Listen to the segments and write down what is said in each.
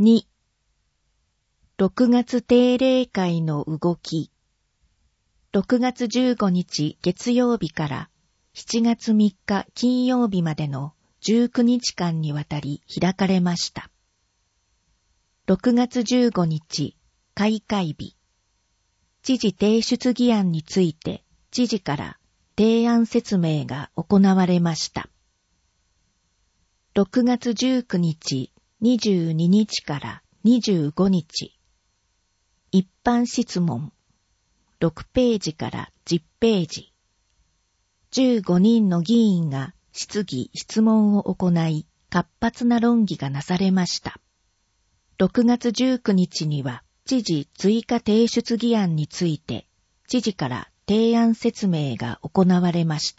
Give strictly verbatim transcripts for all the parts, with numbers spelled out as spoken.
に、ろくがつ定例会の動き。ろくがつじゅうごにち月曜日からしちがつみっか金曜日までのじゅうくにちかんにわたり開かれました。ろくがつじゅうごにち開会日。知事提出議案について知事から提案説明が行われました。ろくがつじゅうくにち、にじゅうににちからにじゅうごにち。一般質問。ろくページからじゅっページ。じゅうごにんの議員が質疑質問を行い、活発な論議がなされました。ろくがつじゅうくにちには、知事追加提出議案について、知事から提案説明が行われました。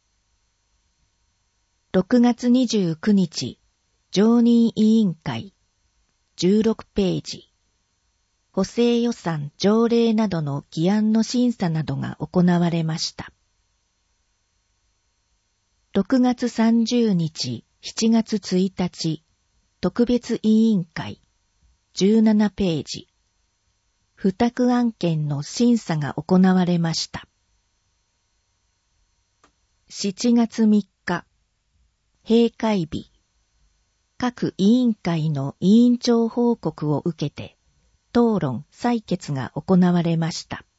ろくがつにじゅうくにち、常任委員会、じゅうろくページ。補正予算条例などの議案の審査などが行われました。ろくがつさんじゅうにち、しちがつついたち、特別委員会、じゅうななページ。付託案件の審査が行われました。しちがつみっか、閉会日。各委員会の委員長報告を受けて、討論・採決が行われました。